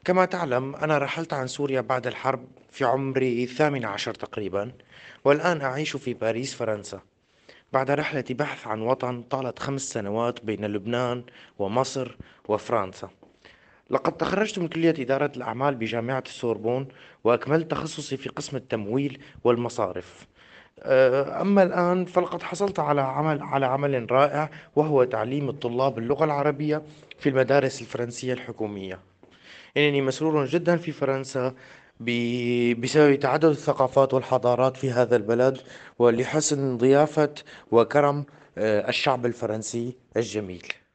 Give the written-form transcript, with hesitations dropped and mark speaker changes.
Speaker 1: كما تعلم أنا رحلت عن سوريا بعد الحرب في عمري 18 تقريبا، والآن أعيش في باريس فرنسا بعد رحلة بحث عن وطن طالت 5 سنوات بين لبنان ومصر وفرنسا. لقد تخرجت من كلية إدارة الأعمال بجامعة السوربون، وأكملت تخصصي في قسم التمويل والمصارف. أما الآن فلقد حصلت على عمل رائع، وهو تعليم الطلاب اللغة العربية في المدارس الفرنسية الحكومية. إنني مسرور جدا في فرنسا بسبب تعدد الثقافات والحضارات في هذا البلد، ولحسن ضيافة وكرم الشعب الفرنسي الجميل.